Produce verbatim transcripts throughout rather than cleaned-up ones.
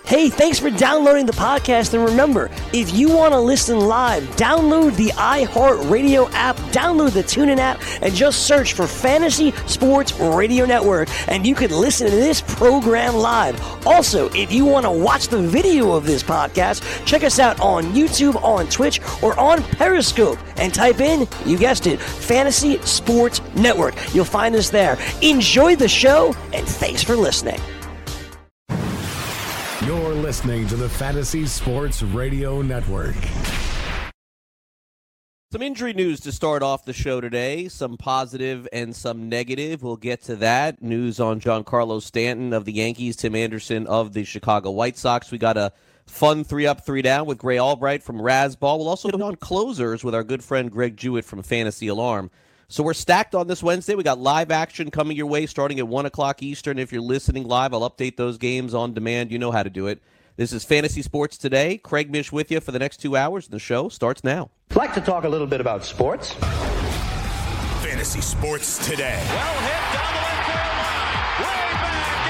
Hey, thanks for downloading the podcast, and remember, if you want to listen live, download the iHeartRadio app, download the TuneIn app, and just search for Fantasy Sports Radio Network, and you can listen to this program live. Also, if you want to watch the video of this podcast, check us out on YouTube, on Twitch, or on Periscope, and type in, you guessed it, Fantasy Sports Network. You'll find us there. Enjoy the show, and thanks for listening. You're listening to the Fantasy Sports Radio Network. Some injury news to start off the show today, some positive and some negative. We'll get to that. News on Giancarlo Stanton of the Yankees, Tim Anderson of the Chicago White Sox. We got a fun three up, three down with Gray Albright from Razzball. We'll also go on closers with our good friend Greg Jewett from Fantasy Alarm. So we're stacked on this Wednesday. We got live action coming your way starting at one o'clock Eastern. If you're listening live, I'll update those games on demand. You know how to do it. This is Fantasy Sports Today. Craig Mish with you for the next two hours. The show starts now. I'd like to talk a little bit about sports. Fantasy Sports Today. Well hit down the left field line. Way back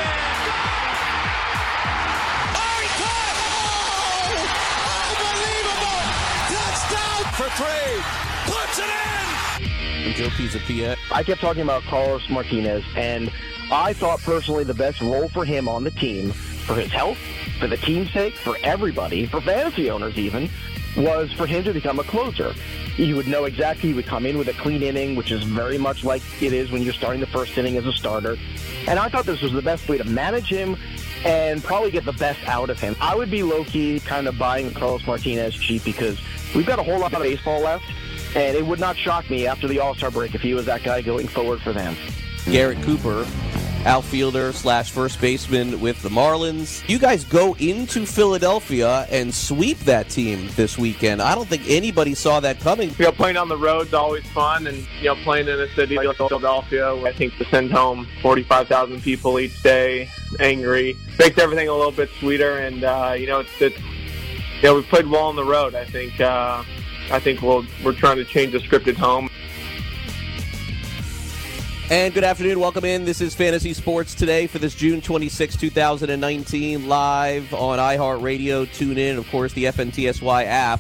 in. Oh, he caught it! Oh, unbelievable! Touchdown for three. Puts it in. I'm Joe Pisapia. I kept talking about Carlos Martinez, and I thought personally the best role for him on the team, for his health, for the team's sake, for everybody, for fantasy owners even, was for him to become a closer. You would know exactly he would come in with a clean inning, which is very much like it is when you're starting the first inning as a starter. And I thought this was the best way to manage him and probably get the best out of him. I would be low-key kind of buying Carlos Martinez cheap because we've got a whole lot of baseball left. And it would not shock me after the All-Star break if he was that guy going forward for them. Garrett Cooper, outfielder slash first baseman with the Marlins. You guys go into Philadelphia and sweep that team this weekend. I don't think anybody saw that coming. You know, playing on the road is always fun, and you know, playing in a city like Philadelphia, I think to send home forty-five thousand people each day, angry, makes everything a little bit sweeter. And uh, you know, it's, it's you know, we played well on the road. I think. Uh, I think we'll, we're trying to change the script at home. And good afternoon. Welcome in. This is Fantasy Sports Today for this June twenty-sixth, twenty nineteen, live on iHeartRadio. Tune in, of course, the F N T S Y app,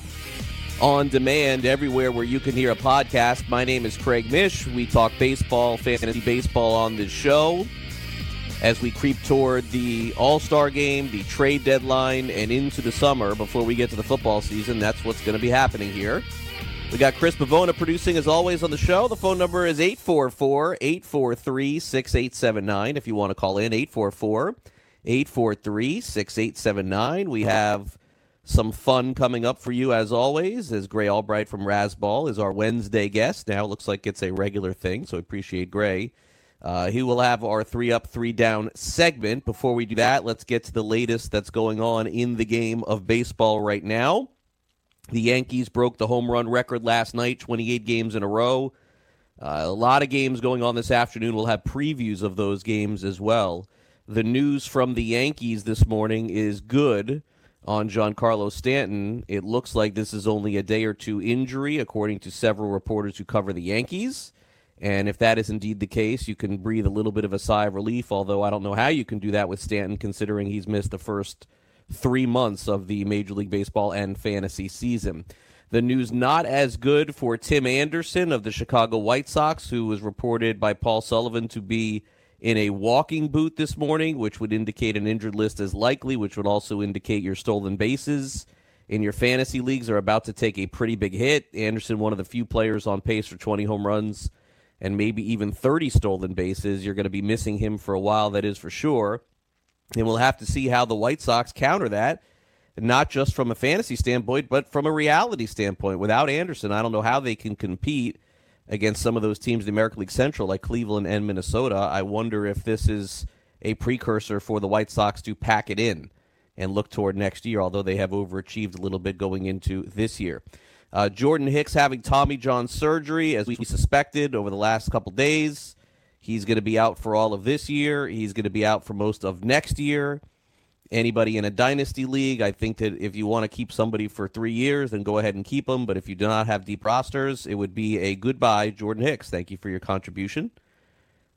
on demand everywhere where you can hear a podcast. My name is Craig Mish. We talk baseball, fantasy baseball on this show as we creep toward the All-Star game, the trade deadline, and into the summer before we get to the football season. That's what's going to be happening here. We got Chris Pavona producing, as always, on the show. The phone number is eight four four, eight four three, six eight seven nine if you want to call in, eight four four, eight four three, six eight seven nine. We have some fun coming up for you, as always, as Gray Albright from Razzball is our Wednesday guest. Now it looks like it's a regular thing, so I appreciate Gray. Uh, he will have our three up, three down segment. Before we do that, let's get to the latest that's going on in the game of baseball right now. The Yankees broke the home run record last night, twenty-eight games in a row. Uh, a lot of games going on this afternoon. We'll have previews of those games as well. The news from the Yankees this morning is good on Giancarlo Stanton. It looks like this is only a day or two injury, according to several reporters who cover the Yankees. And if that is indeed the case, you can breathe a little bit of a sigh of relief, although I don't know how you can do that with Stanton, considering he's missed the first three months of the Major League Baseball and fantasy season. The news not as good for Tim Anderson of the Chicago White Sox, who was reported by Paul Sullivan to be in a walking boot this morning, which would indicate an injured list as likely, which would also indicate your stolen bases in your fantasy leagues are about to take a pretty big hit. Anderson, one of the few players on pace for twenty home runs and maybe even thirty stolen bases. You're going to be missing him for a while, that is for sure. And we'll have to see how the White Sox counter that, not just from a fantasy standpoint, but from a reality standpoint. Without Anderson, I don't know how they can compete against some of those teams in the American League Central, like Cleveland and Minnesota. I wonder if this is a precursor for the White Sox to pack it in and look toward next year, although they have overachieved a little bit going into this year. Uh, Jordan Hicks having Tommy John surgery, as we suspected over the last couple days. He's going to be out for all of this year. He's going to be out for most of next year. Anybody in a dynasty league, I think that if you want to keep somebody for three years, then go ahead and keep them. But if you do not have deep rosters, it would be a goodbye, Jordan Hicks. Thank you for your contribution.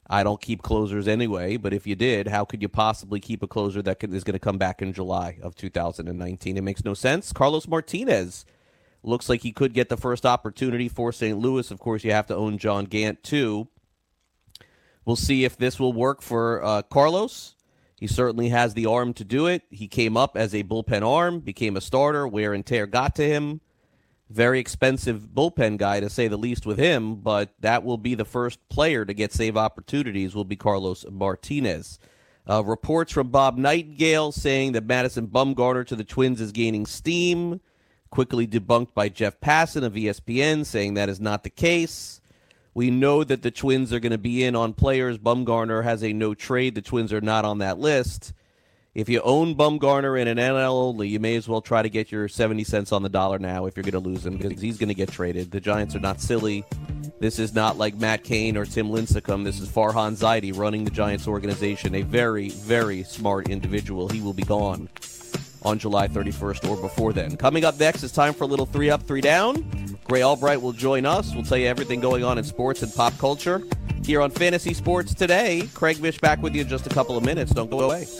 I don't keep closers anyway, but if you did, how could you possibly keep a closer that is going to come back in July of two thousand nineteen? It makes no sense. Carlos Martinez looks like he could get the first opportunity for Saint Louis. Of course, you have to own John Gant, too. We'll see if this will work for uh, Carlos. He certainly has the arm to do it. He came up as a bullpen arm, became a starter, wear and tear got to him. Very expensive bullpen guy, to say the least, with him, but that will be the first player to get save opportunities will be Carlos Martinez. Uh, reports from Bob Nightingale saying that Madison Bumgarner to the Twins is gaining steam, quickly debunked by Jeff Passan of E S P N, saying that is not the case. We know that the Twins are going to be in on players. Bumgarner has a no trade. The Twins are not on that list. If you own Bumgarner in an N L only, you may as well try to get your seventy cents on the dollar now if you're going to lose him, because he's going to get traded. The Giants are not silly. This is not like Matt Cain or Tim Lincecum. This is Farhan Zaidi running the Giants organization, a very, very smart individual. He will be gone on July thirty-first or before then. Coming up next, it's time for a little three up, three down. Gray Albright will join us. We'll tell you everything going on in sports and pop culture here on Fantasy Sports Today. Craig Mish back with you in just a couple of minutes. Don't go away.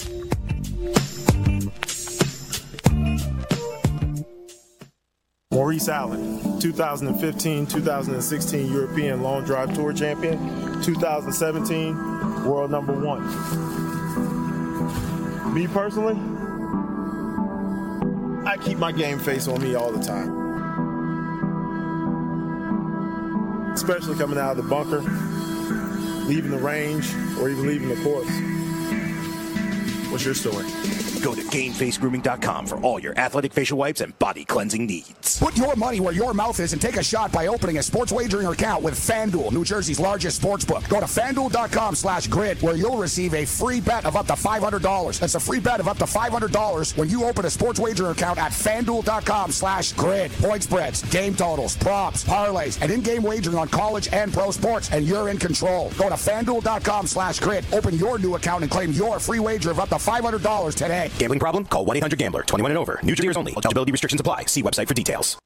Maurice Allen, two thousand fifteen two thousand sixteen European Long Drive Tour champion, two thousand seventeen world number one. Me personally, I keep my game face on me all the time. Especially coming out of the bunker, leaving the range, or even leaving the course. What's your story? Go to game face grooming dot com for all your athletic facial wipes and body cleansing needs. Put your money where your mouth is and take a shot by opening a sports wagering account with FanDuel, New Jersey's largest sports book. Go to FanDuel dot com slash grid where you'll receive a free bet of up to five hundred dollars. That's a free bet of up to five hundred dollars when you open a sports wagering account at FanDuel dot com slash grid. Point spreads, game totals, props, parlays, and in-game wagering on college and pro sports, and you're in control. Go to FanDuel dot com slash grid. Open your new account and claim your free wager of up to five hundred dollars today. Gambling problem? Call one eight hundred gambler. twenty-one and over. New Jersey only. Eligibility restrictions apply. See website for details.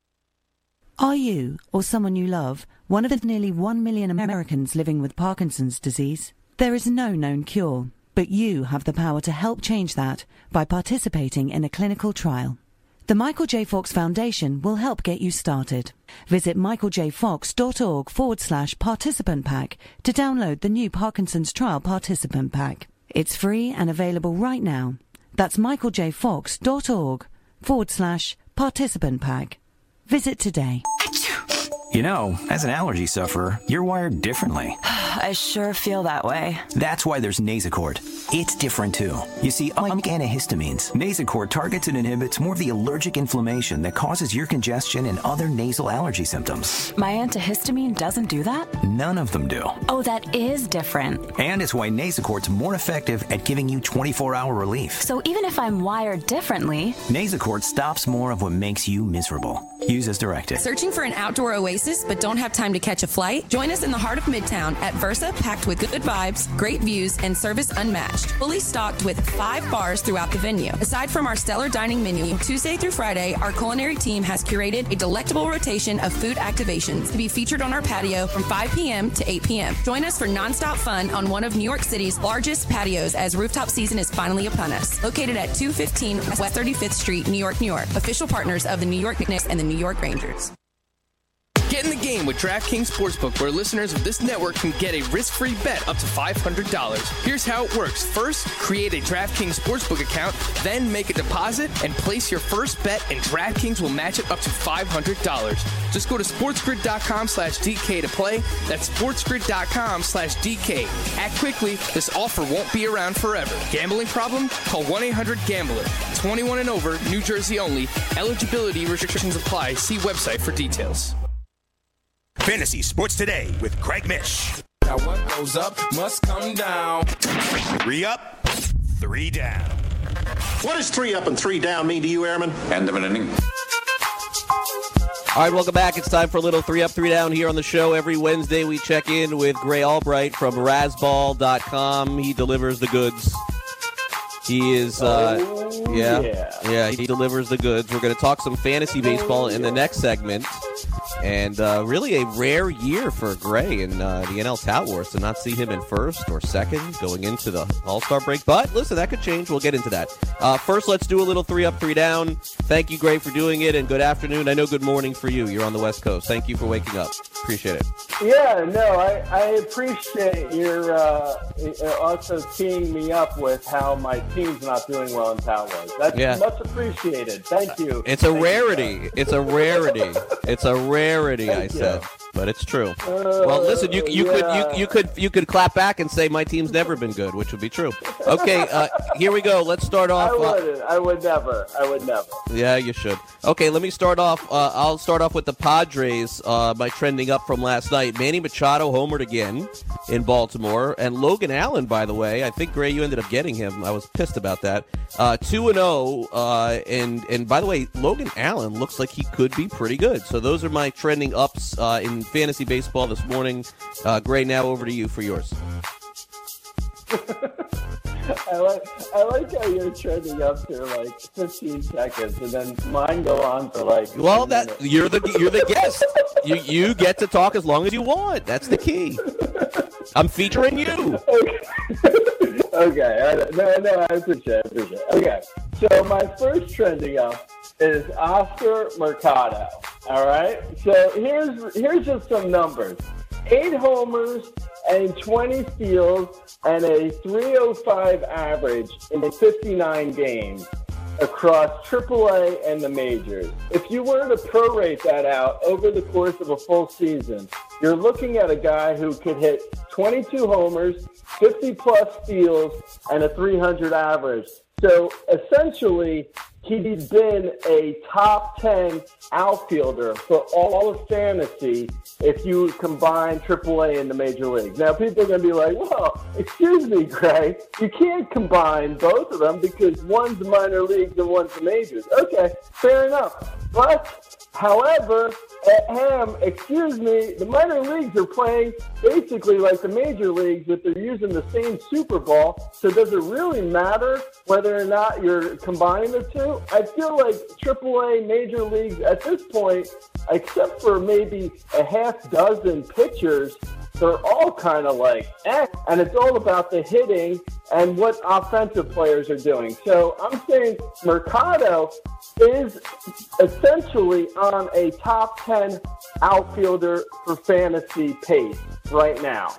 Are you, or someone you love, one of the nearly one million Americans living with Parkinson's disease? There is no known cure, but you have the power to help change that by participating in a clinical trial. The Michael J. Fox Foundation will help get you started. Visit michaeljfox.org forward slash participant pack to download the new Parkinson's Trial Participant Pack. It's free and available right now. That's michaeljfox.org forward slash participant pack. Visit today. You know, as an allergy sufferer, you're wired differently. I sure feel that way. That's why there's Nasacort. It's different, too. You see, unlike antihistamines, Nasacort targets and inhibits more of the allergic inflammation that causes ear congestion and other nasal allergy symptoms. My antihistamine doesn't do that? None of them do. Oh, that is different. And it's why Nasacort's more effective at giving you twenty-four hour relief. So even if I'm wired differently, Nasacort stops more of what makes you miserable. Use as directed. Searching for an outdoor oasis but don't have time to catch a flight? Join us in the heart of Midtown at Versa, packed with good vibes, great views, and service unmatched. Fully stocked with five bars throughout the venue. Aside from our stellar dining menu, Tuesday through Friday, our culinary team has curated a delectable rotation of food activations to be featured on our patio from five p.m. to eight p.m. Join us for nonstop fun on one of New York City's largest patios as rooftop season is finally upon us. Located at two fifteen West thirty-fifth Street, New York, New York. Official partners of the New York Knicks and the New York Rangers. Get in the game with DraftKings Sportsbook, where listeners of this network can get a risk-free bet up to five hundred dollars. Here's how it works. First, create a DraftKings Sportsbook account, then make a deposit and place your first bet, and DraftKings will match it up to five hundred dollars. Just go to sportsgrid.com slash DK to play. That's sportsgrid.com slash DK. Act quickly. This offer won't be around forever. Gambling problem? Call one eight hundred gambler. twenty-one and over, New Jersey only. Eligibility restrictions apply. See website for details. Fantasy Sports Today with Craig Mish. Now what goes up must come down. Three up, three down. What does three up and three down mean to you, Airman? End of an inning. All right, welcome back. It's time for a little three up, three down here on the show. Every Wednesday we check in with Gray Albright from Razzball dot com. He delivers the goods. He is, uh, oh, yeah, yeah, yeah, he delivers the goods. We're going to talk some fantasy baseball in the next segment. And uh, really a rare year for Gray in uh, the N L Tout Wars to not see him in first or second going into the All-Star break. But listen, that could change. We'll get into that. Uh, first, let's do a little three up, three down. Thank you, Gray, for doing it, and good afternoon. I know good morning for you. You're on the West Coast. Thank you for waking up. Appreciate it. Yeah, no, I, I appreciate your uh, also teeing me up with how my team's not doing well in Tout Wars. That's Yeah. much appreciated. Thank you. It's a Thank rarity. You. It's a rarity. It's a rarity, Thank I you. said. But it's true. Uh, well, listen, you you yeah. could you, you could you could clap back and say my team's never been good, which would be true. Okay, uh, here we go. Let's start off. I Uh, wouldn't. I would never. I would never. yeah, you should. Okay, let me start off. Uh, I'll start off with the Padres. Uh, by trending up from last night, Manny Machado homered again in Baltimore, and Logan Allen. By the way, I think Gray, you ended up getting him. I was pissed about that. Uh, two and zero, uh, and and by the way, Logan Allen looks like he could be pretty good. So those are my trending ups uh, in fantasy baseball this morning. Uh, Gray, now over to you for yours. I like I like how you're trending up to like fifteen seconds, and then mine go on for like. Well, that you're the you're the guest. You you get to talk as long as you want. That's the key. I'm featuring you. Okay, I, no, no, I appreciate it. I appreciate it. Okay, so my first trending up is Oscar Mercado. All right, so here's here's just some numbers: eight homers and twenty steals and a three oh five average in fifty-nine games across triple A and the majors. If you were to prorate that out over the course of a full season, you're looking at a guy who could hit twenty-two homers, fifty plus steals, and a three hundred average. So essentially, he's been a top ten outfielder for all of fantasy if you combine triple A and the major leagues. Now, people are going to be like, well, excuse me, Gray, you can't combine both of them because one's minor leagues and one's the majors. Okay, fair enough. But, however, at Ham, excuse me, the minor leagues are playing basically like the major leagues, but they're using the same Super Bowl. So does it really matter whether or not you're combining the two? I feel like triple A major leagues at this point, except for maybe a half dozen pitchers, they're all kind of like, eh. And it's all about the hitting and what offensive players are doing. So I'm saying Mercado is essentially on a top ten outfielder for fantasy pace right now.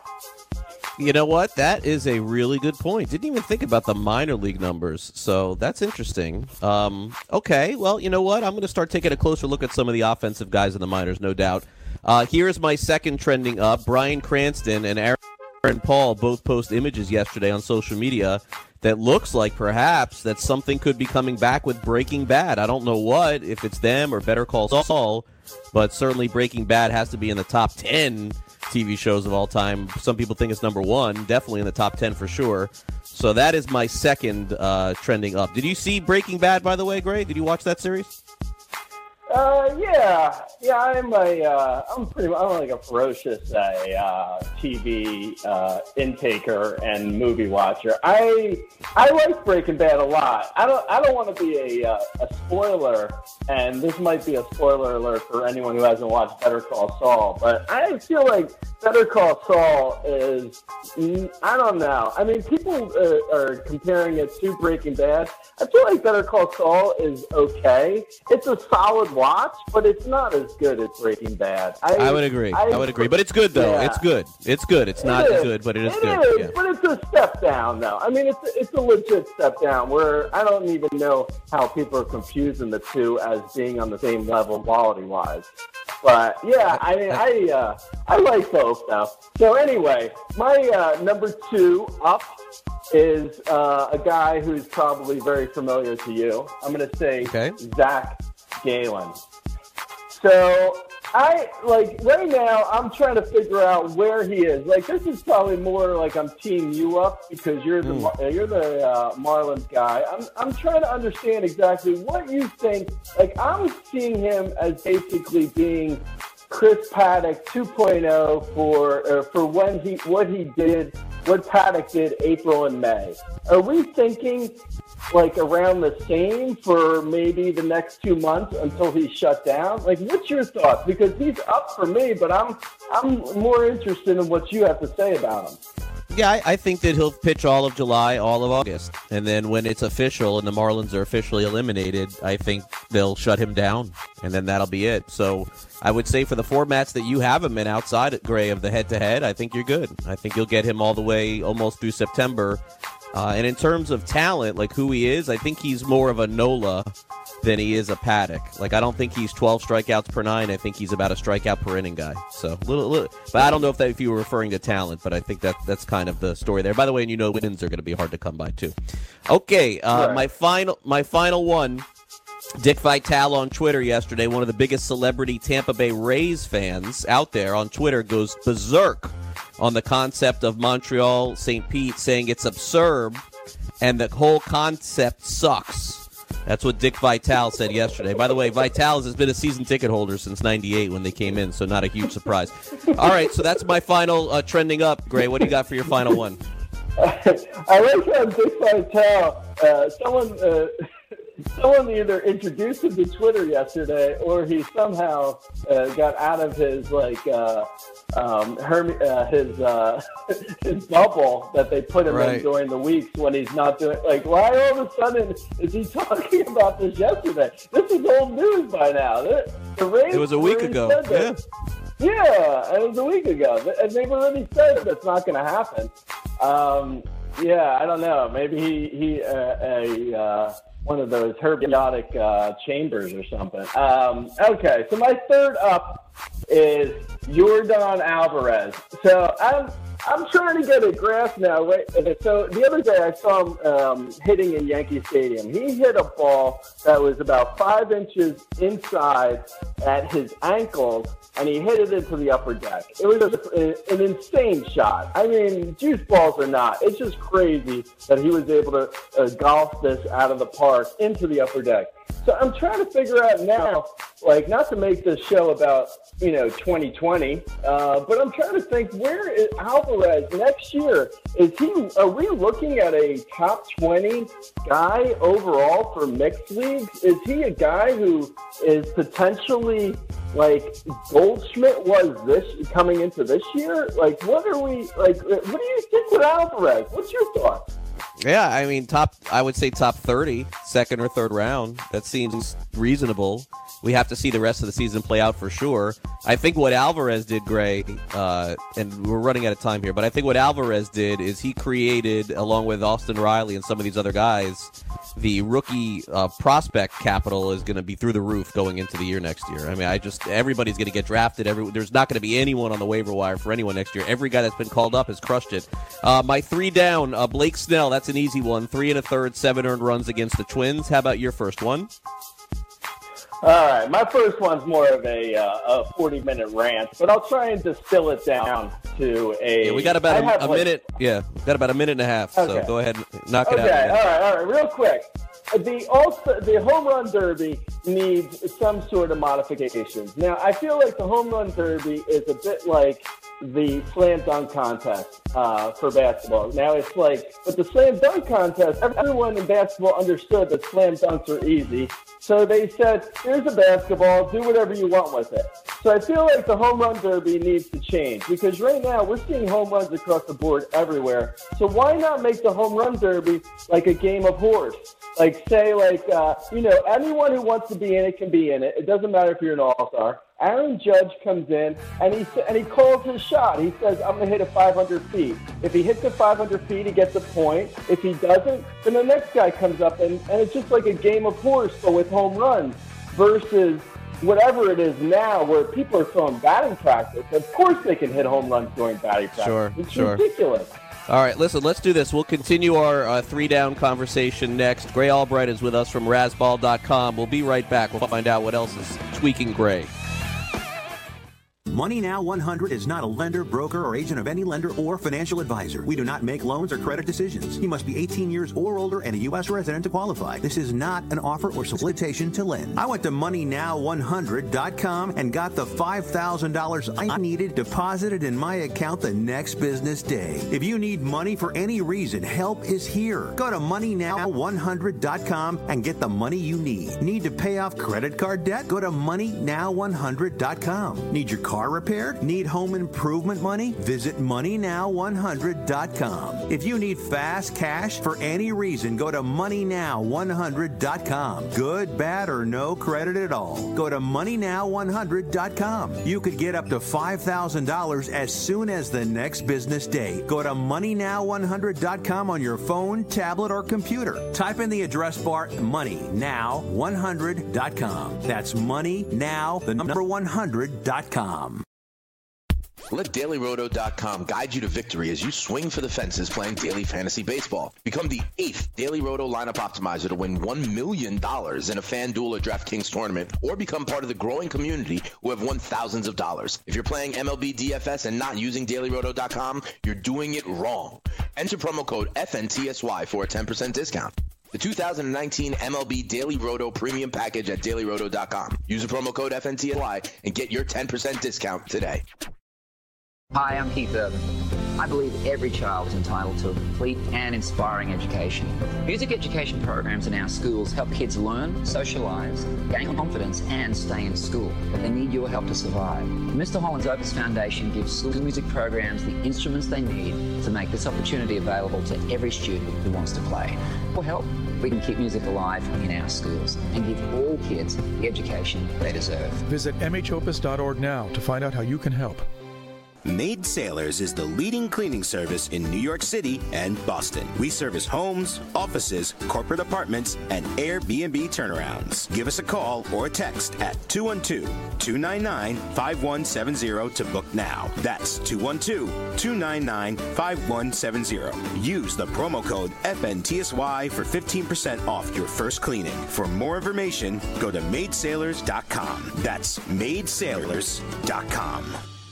You know what? That is a really good point. Didn't even think about the minor league numbers, so that's interesting. Um, okay, well, you know what? I'm going to start taking a closer look at some of the offensive guys in the minors, no doubt. Uh, here's my second trending up. Bryan Cranston and Aaron Paul both post images yesterday on social media that looks like perhaps that something could be coming back with Breaking Bad. I don't know what, if it's them or Better Call Saul, but certainly Breaking Bad has to be in the top ten T V shows of all time. Some people think it's number one, definitely in the top ten for sure. So that is my second uh, trending up. Did you see Breaking Bad, by the way, Gray? Did you watch that series? Uh, yeah, yeah. I'm a, uh, I'm pretty, I'm like a ferocious uh, uh, T V uh, intaker and movie watcher. I, I like Breaking Bad a lot. I don't, I don't want to be a, uh, a spoiler, and this might be a spoiler alert for anyone who hasn't watched Better Call Saul. But I feel like Better Call Saul is, I don't know. I mean, people uh, are comparing it to Breaking Bad. I feel like Better Call Saul is okay. It's a solid watch, but it's not as good as Breaking Bad. I, I would agree. I, I would agree. But it's good, though. Yeah. It's good. It's good. It's it not is. good, but it is it good. Is, yeah. But it's a step down, though. I mean, it's it's a legit step down where I don't even know how people are confusing the two as being on the same level quality-wise. But, yeah, I mean, I, uh, I like both, though. So, anyway, my uh, number two up is uh, a guy who's probably very familiar to you. I'm going to say okay. Zach Gallen. So, I, like, right now, I'm trying to figure out where he is. Like, this is probably more like I'm teeing you up because you're the mm. you're the uh, Marlins guy. I'm I'm trying to understand exactly what you think. Like, I'm seeing him as basically being Chris Paddock two point oh for uh, for when he what he did, what Paddock did April and May. Are we thinking like around the same for maybe the next two months until he's shut down? Like, what's your thoughts? Because he's up for me, but I'm I'm more interested in what you have to say about him. Yeah, I, I think that he'll pitch all of July, all of August. And then when it's official and the Marlins are officially eliminated, I think they'll shut him down. And then that'll be it. So I would say for the formats that you have him in outside, Gray, of the head-to-head, I think you're good. I think you'll get him all the way almost through September. Uh, and in terms of talent, like who he is, I think he's more of a Nola than he is a Paddock. Like, I don't think he's twelve strikeouts per nine. I think he's about a strikeout per inning guy. So, little, little, but I don't know if that if you were referring to talent, but I think that that's kind of the story there. By the way, and you know, wins are going to be hard to come by too. Okay, uh, right. my final, my final one. Dick Vitale on Twitter yesterday, one of the biggest celebrity Tampa Bay Rays fans out there on Twitter, goes berserk on the concept of Montreal Saint Pete, saying it's absurd and the whole concept sucks. That's what Dick Vitale said yesterday. By the way, Vitale has been a season ticket holder since ninety-eight when they came in, so not a huge surprise. All right, so that's my final uh, trending up. Gray, what do you got for your final one? I like how Dick Vitale, uh, someone... Uh, Someone either introduced him to Twitter yesterday, or he somehow uh, got out of his like uh, um, Herm- uh, his uh, his bubble that they put him right. in during the weeks when he's not doing. Like, why all of a sudden is he talking about this yesterday? This is old news by now. The, the Rays it was a week ago. Yeah. Yeah, it was a week ago, and they've already said that's not going to happen. Um, yeah, I don't know. Maybe he he uh, a. Uh, one of those herbionic uh, chambers or something. Um, okay, so my third up is Yordan Alvarez. So I'm I'm trying to get a grasp now. Right? So the other day I saw him um, hitting in Yankee Stadium. He hit a ball that was about five inches inside at his ankles, and he hit it into the upper deck. It was just a, an insane shot. I mean, juice balls or not, it's just crazy that he was able to uh, golf this out of the park into the upper deck. So I'm trying to figure out now, like, not to make this show about, you know, twenty twenty, uh, but I'm trying to think, where is Alvarez next year? Is he? Are we looking at a top twenty guy overall for mixed leagues? Is he a guy who is potentially like Goldschmidt was this coming into this year? Like, what are we like? What do you think with Alvarez? What's your thoughts? Yeah, I mean, top. I would say top thirty, second or third round. That seems reasonable. We have to see the rest of the season play out for sure. I think what Alvarez did, Gray, uh, and we're running out of time here, but I think what Alvarez did is he created, along with Austin Riley and some of these other guys, the rookie uh, prospect capital is going to be through the roof going into the year next year. I mean, I just everybody's going to get drafted. Every, there's not going to be anyone on the waiver wire for anyone next year. Every guy that's been called up has crushed it. Uh, my three down, uh, Blake Snell, that's an easy one. Three and a third, seven earned runs against the Twins. How about your first one? All right, my first one's more of a uh, a forty-minute rant, but I'll try and distill it down to a... Yeah, we got about a, a like, minute. Yeah, we got about a minute and a half, okay. So go ahead and knock it okay, out. Okay, all right, all right, real quick. The also the home run derby needs some sort of modifications. Now, I feel like the home run derby is a bit like the slam dunk contest uh, for basketball. Now, it's like, with the slam dunk contest, everyone in basketball understood that slam dunks are easy. So they said, here's a basketball, do whatever you want with it. So I feel like the home run derby needs to change, because right now we're seeing home runs across the board everywhere. So why not make the home run derby like a game of horse? Like, say, like, uh, you know, anyone who wants to be in it can be in it. It doesn't matter if you're an all-star. Aaron Judge comes in, and he and he calls his shot. He says, I'm going to hit it five hundred feet. If he hits it five hundred feet, he gets a point. If he doesn't, then the next guy comes up, and, and it's just like a game of horse, but with home runs, versus whatever it is now where people are throwing batting practice. Of course they can hit home runs during batting practice. Sure, it's sure. ridiculous. All right, listen, let's do this. We'll continue our uh, three-down conversation next. Gray Albright is with us from Razzball dot com. We'll be right back. We'll find out what else is tweaking Gray. Money Now one hundred is not a lender, broker, or agent of any lender or financial advisor. We do not make loans or credit decisions. You must be eighteen years or older and a U S resident to qualify. This is not an offer or solicitation to lend. I went to money now one hundred dot com and got the five thousand dollars I needed deposited in my account the next business day. If you need money for any reason, help is here. Go to money now one hundred dot com and get the money you need. Need to pay off credit card debt? Go to money now one hundred dot com. Need your car repaired? Need home improvement money? Visit money now one hundred dot com. If you need fast cash for any reason, go to money now one hundred dot com. Good, bad, or no credit at all. Go to money now one hundred dot com. You could get up to five thousand dollars as soon as the next business day. Go to money now one hundred dot com on your phone, tablet, or computer. Type in the address bar money now one hundred dot com. That's money now the number one hundred dot com. Let Daily Roto dot com guide you to victory as you swing for the fences playing daily fantasy baseball. Become the eighth Daily Roto lineup optimizer to win one million dollars in a FanDuel or DraftKings tournament, or become part of the growing community who have won thousands of dollars. If you're playing M L B D F S and not using Daily Roto dot com, you're doing it wrong. Enter promo code F N T S Y for a ten percent discount. The two thousand nineteen M L B Daily Roto Premium Package at Daily Roto dot com. Use the promo code F N T S Y and get your ten percent discount today. Hi, I'm Keith Urban. I believe every child is entitled to a complete and inspiring education. Music education programs in our schools help kids learn, socialise, gain confidence, and stay in school. But they need your help to survive. The Mister Holland's Opus Foundation gives school music programs the instruments they need to make this opportunity available to every student who wants to play. For help, we can keep music alive in our schools and give all kids the education they deserve. Visit m h opus dot org now to find out how you can help. Maid Sailors is the leading cleaning service in New York City and Boston. We service homes, offices, corporate apartments, and Airbnb turnarounds. Give us a call or a text at two one two, two nine nine, five one seven zero to book now. That's two one two, two nine nine, five one seven zero. Use the promo code F N T S Y for fifteen percent off your first cleaning. For more information, go to maid sailors dot com. That's maid sailors dot com.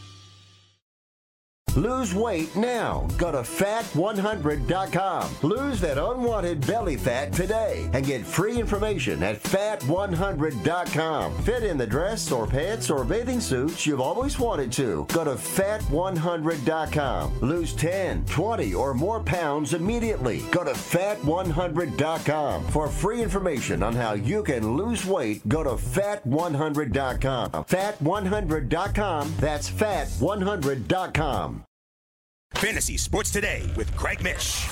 Lose weight now. Go to fat one hundred dot com. Lose that unwanted belly fat today and get free information at fat one hundred dot com. Fit in the dress or pants or bathing suits you've always wanted to. Go to fat one hundred dot com. Lose ten, twenty, or more pounds immediately. Go to fat one hundred dot com. For free information on how you can lose weight, go to fat one hundred dot com. fat one hundred dot com. That's fat one hundred dot com. Fantasy Sports Today with Craig Mish.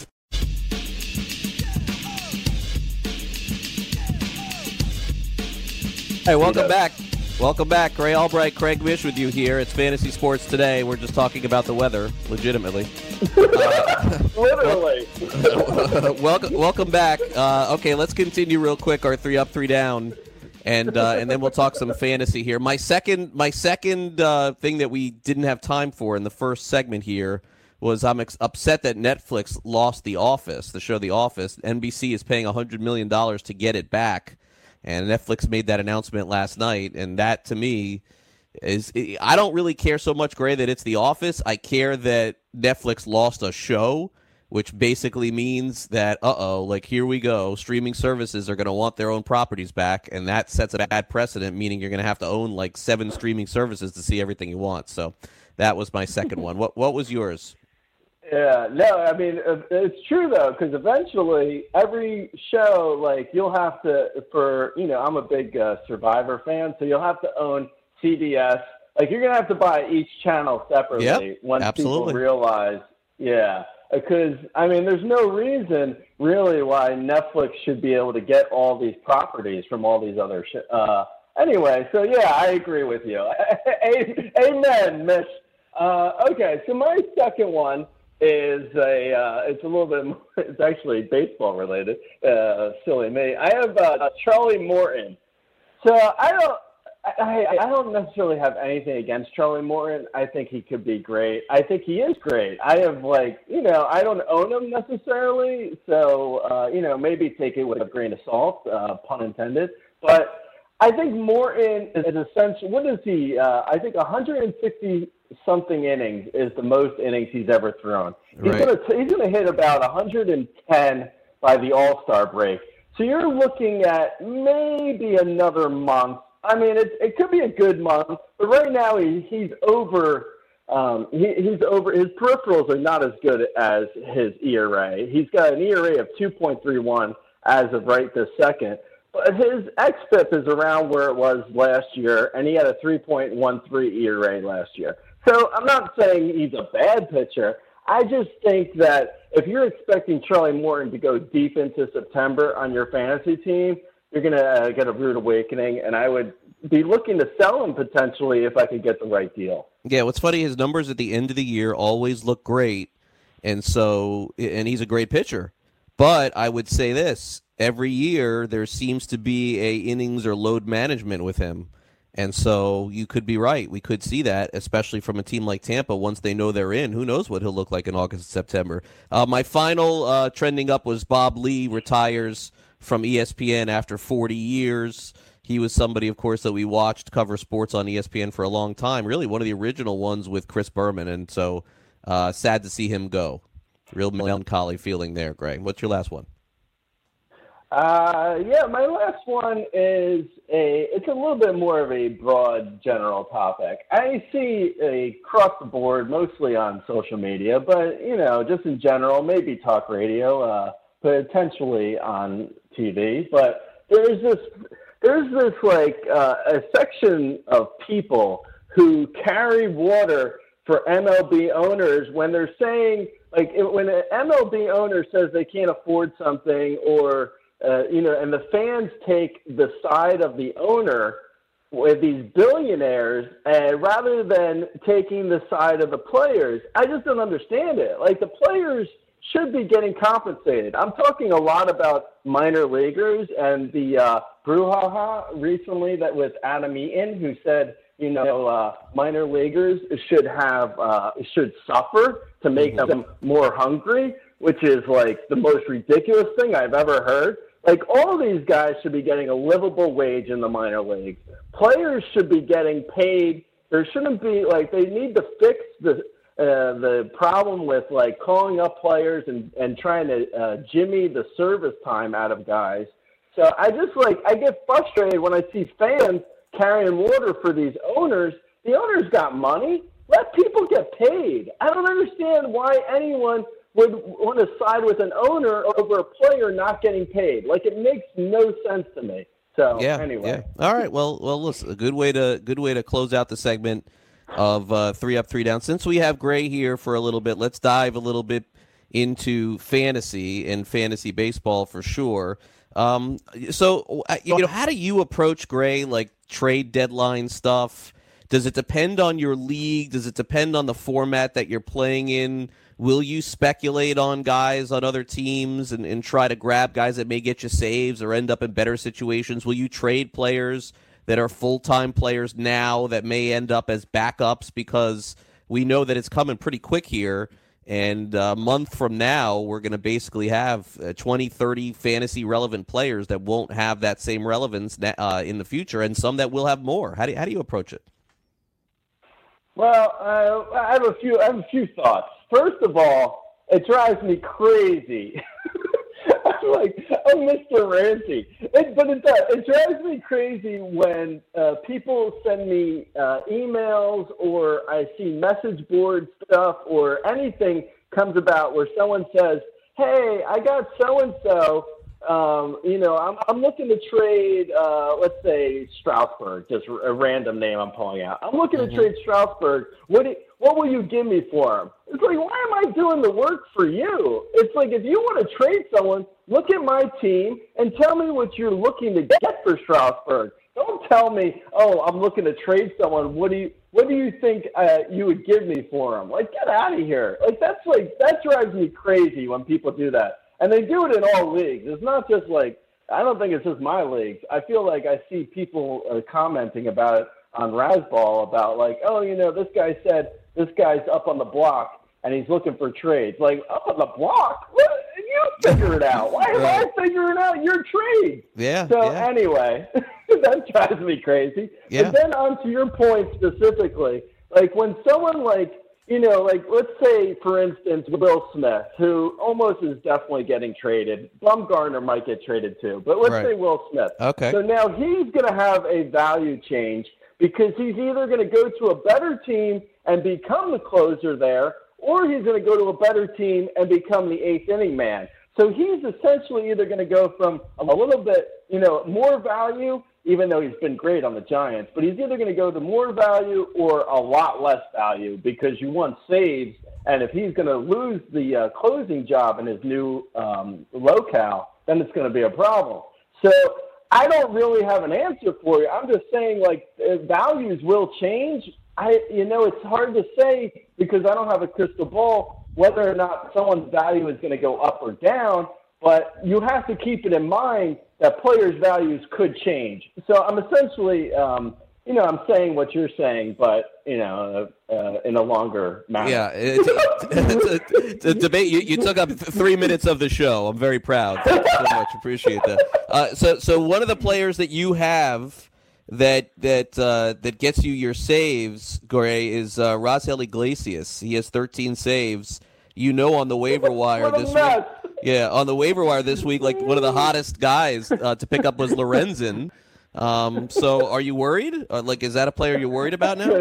Hey, welcome back. Welcome back. Ray Albright, Craig Mish with you here. It's Fantasy Sports Today. We're just talking about the weather, legitimately. Uh, Literally. welcome, welcome back. Uh, okay, let's continue real quick. Our three up, three down. And uh, and then we'll talk some fantasy here. My second my second uh, thing that we didn't have time for in the first segment here was I'm ex- upset that Netflix lost The Office, the show The Office. N B C is paying one hundred million dollars to get it back, and Netflix made that announcement last night. And that, to me, is I don't really care so much, Gray, that it's The Office. I care that Netflix lost a show, which basically means that, uh-oh, like, here we go. Streaming services are going to want their own properties back, and that sets a bad precedent, meaning you're going to have to own, like, seven streaming services to see everything you want. So that was my second one. What What was yours? Yeah, no, I mean, it's true, though, because eventually every show, like, you'll have to, for, you know, I'm a big uh, Survivor fan, so you'll have to own C B S. Like, you're going to have to buy each channel separately yep, once absolutely. people realize, yeah. Because, I mean, there's no reason, really, why Netflix should be able to get all these properties from all these other sh- uh Anyway, so, yeah, I agree with you. Amen, Mitch. Uh, okay, so my second one is a, uh, it's a little bit, more, it's actually baseball related, uh, silly me. I have uh, Charlie Morton. So I don't, I, I don't necessarily have anything against Charlie Morton. I think he could be great. I think he is great. I have, like, you know, I don't own him necessarily, so, uh, you know, maybe take it with a grain of salt, uh, pun intended. But I think Morton is essentially, what is he? Uh, I think one hundred sixty something innings is the most innings he's ever thrown. He's Right. going to he's going to hit about one hundred ten by the All-Star break. So you're looking at maybe another month. I mean, it, it could be a good month, but right now he, he's over. Um, he, he's over. His peripherals are not as good as his E R A. He's got an E R A of two point three one as of right this second. But his X F I P is around where it was last year, and he had a three point one three E R A last year. So I'm not saying he's a bad pitcher. I just think that if you're expecting Charlie Morton to go deep into September on your fantasy team, you're going to uh, get a rude awakening, and I would be looking to sell him potentially if I could get the right deal. Yeah, what's funny, his numbers at the end of the year always look great, and so and he's a great pitcher. But I would say this, every year there seems to be a innings or load management with him. And so you could be right. We could see that, especially from a team like Tampa. Once they know they're in, who knows what he'll look like in August and September. Uh, my final uh, trending up was Bob Lee retires from E S P N after forty years. He was somebody, of course, that we watched cover sports on E S P N for a long time, really one of the original ones with Chris Berman. And so uh, sad to see him go. Real melancholy feeling there, Greg. What's your last one? Uh, yeah, my last one is a, it's a little bit more of a broad general topic. I see a across the board, mostly on social media, but, you know, just in general, maybe talk radio, uh, potentially on T V, but there's this, there's this like, uh, a section of people who carry water for M L B owners when they're saying, like, when an M L B owner says they can't afford something or, Uh, you know, and the fans take the side of the owner with these billionaires, and rather than taking the side of the players. I just don't understand it. Like, the players should be getting compensated. I'm talking a lot about minor leaguers and the uh, brouhaha recently that with Adam Eaton, who said, you know, uh, minor leaguers should have uh, should suffer to make them more hungry, which is like the most ridiculous thing I've ever heard. Like, all these guys should be getting a livable wage in the minor leagues. Players should be getting paid. There shouldn't be, like, they need to fix the uh, the problem with, like, calling up players and, and trying to uh, jimmy the service time out of guys. So I just, like, I get frustrated when I see fans carrying water for these owners. The owners got money. Let people get paid. I don't understand why anyone would want to side with an owner over a player not getting paid. Like, it makes no sense to me. So yeah, anyway. Yeah. All right. Well, well, listen, a good way to good way to close out the segment of uh, three up, three down. Since we have Gray here for a little bit, let's dive a little bit into fantasy and fantasy baseball for sure. Um, so, you know, how do you approach, Gray, like trade deadline stuff? Does it depend on your league? Does it depend on the format that you're playing in? Will you speculate on guys on other teams and, and try to grab guys that may get you saves or end up in better situations? Will you trade players that are full-time players now that may end up as backups? Because we know that it's coming pretty quick here, and a month from now we're going to basically have twenty, thirty fantasy-relevant players that won't have that same relevance uh, in the future, and some that will have more. How do you, how do you approach it? Well, uh, I have a few. I have a few thoughts. First of all, it drives me crazy. I'm like, I'm Mister Ranty. It, but it does. It drives me crazy when uh, people send me uh, emails or I see message board stuff or anything comes about where someone says, "Hey, I got so and so. Um, you know, I'm, I'm looking to trade, uh, let's say Strasburg, just a random name I'm pulling out. I'm looking mm-hmm. to trade Strasburg. What do, what will you give me for him?" It's like, why am I doing the work for you? It's like, if you want to trade someone, look at my team and tell me what you're looking to get for Strasburg. Don't tell me, oh, I'm looking to trade someone. What do you, what do you think uh, you would give me for him? Like, get out of here. Like, that's like, that drives me crazy when people do that. And they do it in all leagues. It's not just like, I don't think it's just my leagues. I feel like I see people uh, commenting about it on Razzball about like, oh, you know, this guy said this guy's up on the block and he's looking for trades. Like, up on the block? What? You figure it out. Why am I figuring out your trade? Yeah. So yeah. anyway, that drives me crazy. Yeah. But then on to your point specifically, like when someone like, you know, like let's say, for instance, Will Smith, who almost is definitely getting traded. Bumgarner might get traded too, but let's Right. say Will Smith. Okay. So now he's going to have a value change because he's either going to go to a better team and become the closer there, or he's going to go to a better team and become the eighth inning man. So he's essentially either going to go from a little bit, you know, more value, even though he's been great on the Giants, but he's either going to go to more value or a lot less value because you want saves. And if he's going to lose the uh, closing job in his new um, locale, then it's going to be a problem. So I don't really have an answer for you. I'm just saying, like, uh, values will change. I, you know, it's hard to say because I don't have a crystal ball whether or not someone's value is going to go up or down, but you have to keep it in mind that players' values could change. So I'm essentially, um, you know, I'm saying what you're saying, but, you know, uh, in a longer manner. Yeah, it's, it's, a, it's a debate. You, you took up th- three minutes of the show. I'm very proud. Thanks so much. Appreciate that. Uh, so, so one of the players that you have that that uh, that gets you your saves, Gray, is uh, Rosel Iglesias. He has thirteen saves. You know, on the waiver wire this week. Yeah, on the waiver wire this week, like one of the hottest guys uh, to pick up was Lorenzen. Um, so, are you worried? Uh, like, is that a player you're worried about now?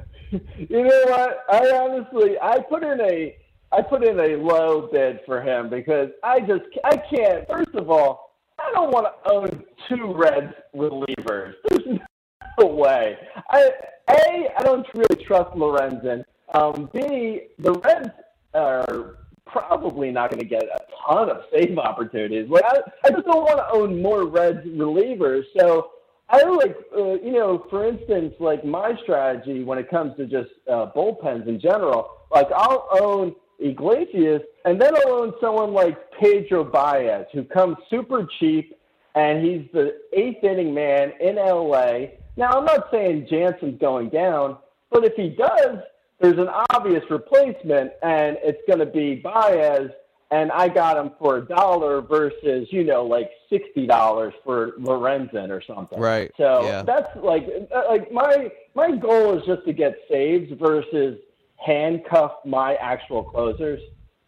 You know what? I honestly, I put in a, I put in a low bid for him because I just, I can't. First of all, I don't want to own two Reds relievers. There's no way. I, A, I don't really trust Lorenzen. Um, B, the Reds are probably not going to get a ton of save opportunities. Like I, I just don't want to own more Reds relievers. So I like, uh, you know, for instance, like my strategy when it comes to just uh, bullpens in general, like I'll own Iglesias and then I'll own someone like Pedro Baez who comes super cheap and he's the eighth inning man in L A. Now, I'm not saying Jansen's going down, but if he does, there's an obvious replacement, and it's going to be Baez, and I got him for a dollar versus, you know, like sixty dollars for Lorenzen or something. Right. So yeah. that's like, like my my goal is just to get saves versus handcuff my actual closers.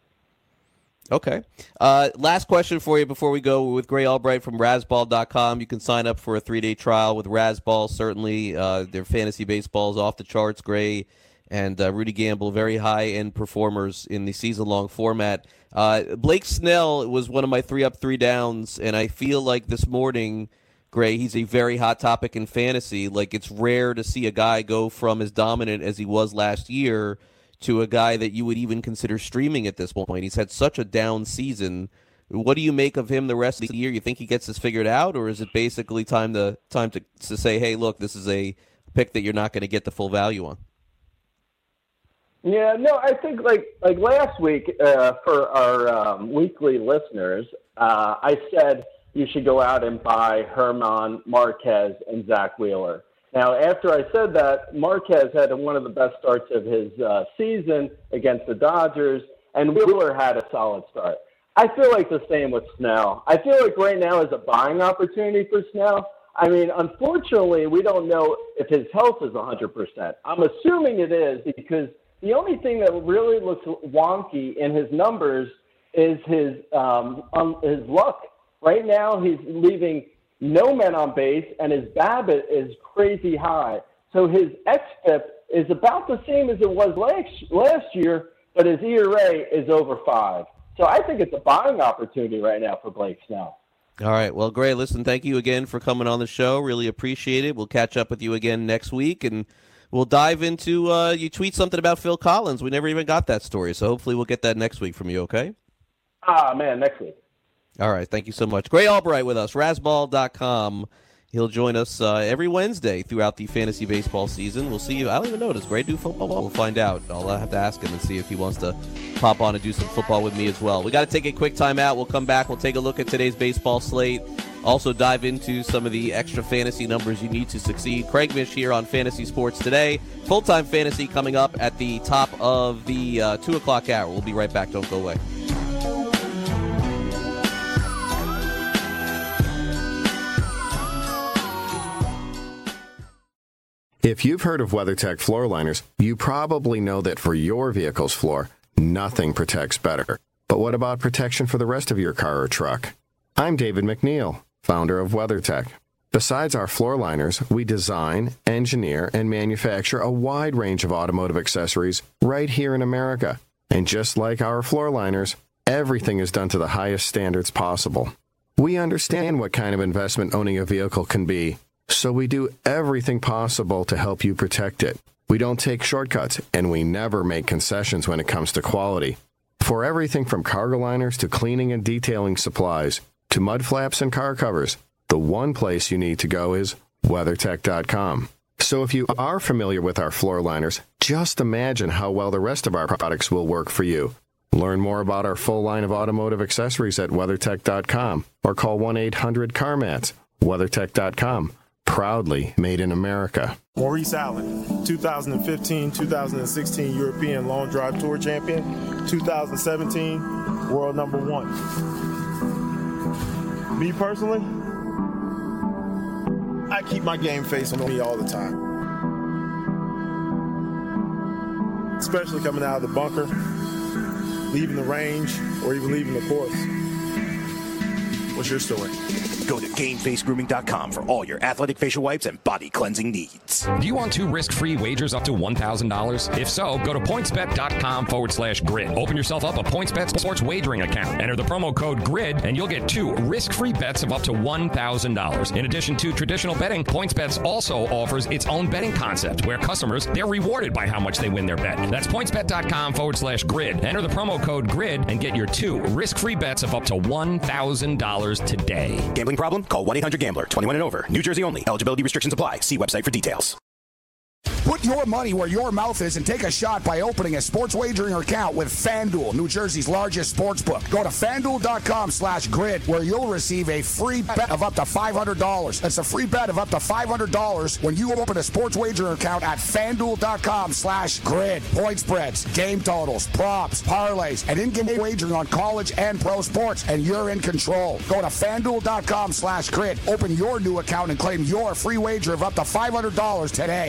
Okay. Uh, last question for you before we go with Gray Albright from Razzball dot com. You can sign up for a three-day trial with Razzball. Certainly, uh, their fantasy baseball is off the charts. Gray and uh, Rudy Gamble, very high-end performers in the season-long format. Uh, Blake Snell was one of my three-up, three-downs, and I feel like this morning, Gray, he's a very hot topic in fantasy. Like, it's rare to see a guy go from as dominant as he was last year to a guy that you would even consider streaming at this point. He's had such a down season. What do you make of him the rest of the year? You think he gets this figured out, or is it basically time to time to, to say, hey, look, this is a pick that you're not going to get the full value on? Yeah, no, I think like like last week uh, for our um, weekly listeners, uh, I said you should go out and buy Herman Marquez and Zach Wheeler. Now, after I said that, Marquez had one of the best starts of his uh, season against the Dodgers, and Wheeler had a solid start. I feel like the same with Snell. I feel like right now is a buying opportunity for Snell. I mean, unfortunately, we don't know if his health is one hundred percent. I'm assuming it is because the only thing that really looks wonky in his numbers is his um, um, his luck. Right now, he's leaving no men on base, and his BABIP is crazy high. So his xFIP is about the same as it was last, last year, but his E R A is over five. So I think it's a buying opportunity right now for Blake Snell. All right. Well, Gray, listen, thank you again for coming on the show. Really appreciate it. We'll catch up with you again next week, and we'll dive into uh, you tweet something about Phil Collins. We never even got that story, so hopefully we'll get that next week from you, okay? Ah, man, next week. All right. Thank you so much. Gray Albright with us, Razzball dot com. He'll join us uh, every Wednesday throughout the fantasy baseball season. We'll see you. I don't even know. Does Gray do football? We'll find out. I'll have to ask him and see if he wants to pop on and do some football with me as well. We got to take a quick time out. We'll come back. We'll take a look at today's baseball slate. Also dive into some of the extra fantasy numbers you need to succeed. Craig Mish here on Fantasy Sports Today. Full-time fantasy coming up at the top of the uh, two o'clock hour. We'll be right back. Don't go away. If you've heard of WeatherTech floor liners, you probably know that for your vehicle's floor, nothing protects better. But what about protection for the rest of your car or truck? I'm David McNeil, founder of WeatherTech. Besides our floor liners, we design, engineer, and manufacture a wide range of automotive accessories right here in America. And just like our floor liners, everything is done to the highest standards possible. We understand what kind of investment owning a vehicle can be, so we do everything possible to help you protect it. We don't take shortcuts, and we never make concessions when it comes to quality. For everything from cargo liners to cleaning and detailing supplies to mud flaps and car covers, the one place you need to go is WeatherTech dot com. So if you are familiar with our floor liners, just imagine how well the rest of our products will work for you. Learn more about our full line of automotive accessories at WeatherTech dot com or call one eight hundred C A R MATS. WeatherTech dot com. Proudly made in America. Maurice Allen, two thousand fifteen two thousand sixteen European Long Drive Tour Champion, two thousand seventeen World Number One. Me personally, I keep my game face on me all the time. Especially coming out of the bunker, leaving the range, or even leaving the course. What's your story? Go to game face grooming dot com for all your athletic facial wipes and body cleansing needs. Do you want two risk-free wagers up to one thousand dollars? If so, go to pointsbet.com forward slash grid. Open yourself up a PointsBet sports wagering account. Enter the promo code GRID, and you'll get two risk-free bets of up to one thousand dollars. In addition to traditional betting, PointsBet also offers its own betting concept, where customers, they're rewarded by how much they win their bet. That's pointsbet.com forward slash grid. Enter the promo code GRID and get your two risk-free bets of up to one thousand dollars today. Gambling problem? Call one eight hundred gambler. twenty-one and over. New Jersey only. Eligibility restrictions apply. See website for details. Put your money where your mouth is and take a shot by opening a sports wagering account with FanDuel, New Jersey's largest sports book. Go to FanDuel.com slash grid, where you'll receive a free bet of up to five hundred dollars. That's a free bet of up to five hundred dollars when you open a sports wagering account at FanDuel.com slash grid. Point spreads, game totals, props, parlays, and in-game wagering on college and pro sports, and you're in control. Go to FanDuel.com slash grid. Open your new account and claim your free wager of up to five hundred dollars today.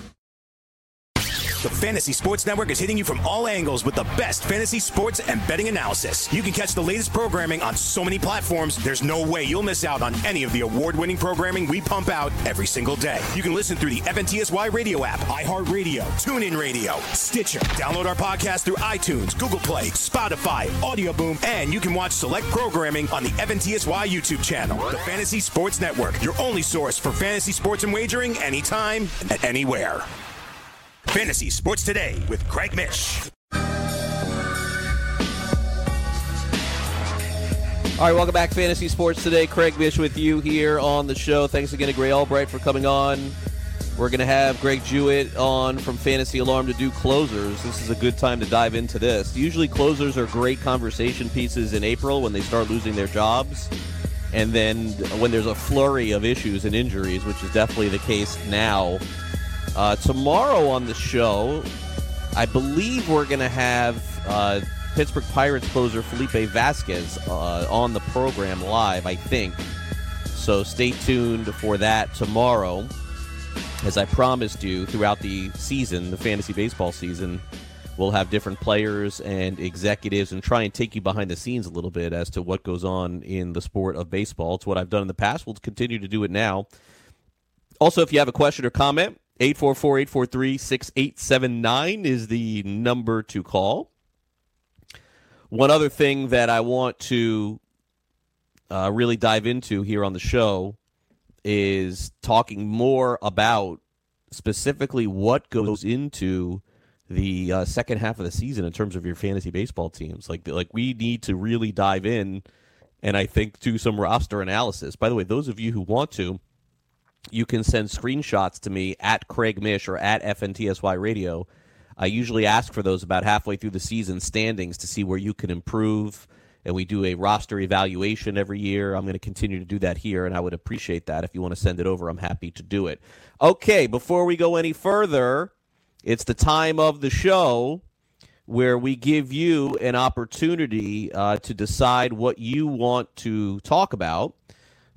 The Fantasy Sports Network is hitting you from all angles with the best fantasy sports and betting analysis. You can catch the latest programming on so many platforms, there's no way you'll miss out on any of the award-winning programming we pump out every single day. You can listen through the F N T S Y radio app, iHeartRadio, TuneIn Radio, Stitcher. Download our podcast through iTunes, Google Play, Spotify, Audio Boom, and you can watch select programming on the F N T S Y YouTube channel. The Fantasy Sports Network, your only source for fantasy sports and wagering anytime and anywhere. Fantasy Sports Today with Craig Mish. All right, welcome back, Fantasy Sports Today. Craig Mish with you here on the show. Thanks again to Gray Albright for coming on. We're going to have Greg Jewett on from Fantasy Alarm to do closers. This is a good time to dive into this. Usually closers are great conversation pieces in April when they start losing their jobs. And then when there's a flurry of issues and injuries, which is definitely the case now. Uh, tomorrow on the show, I believe we're going to have uh, Pittsburgh Pirates closer Felipe Vasquez uh, on the program live, I think. So stay tuned for that tomorrow. As I promised you, throughout the season, the fantasy baseball season, we'll have different players and executives and try and take you behind the scenes a little bit as to what goes on in the sport of baseball. It's what I've done in the past. We'll continue to do it now. Also, if you have a question or comment, eight four four, eight four three, six eight seven nine is the number to call. One other thing that I want to uh, really dive into here on the show is talking more about specifically what goes into the uh, second half of the season in terms of your fantasy baseball teams. Like, like we need to really dive in and I think do some roster analysis. By the way, those of you who want to, you can send screenshots to me at Craig Mish or at F N T S Y Radio. I usually ask for those about halfway through the season standings to see where you can improve, and we do a roster evaluation every year. I'm going to continue to do that here, and I would appreciate that. If you want to send it over, I'm happy to do it. Okay, before we go any further, it's the time of the show where we give you an opportunity uh, to decide what you want to talk about.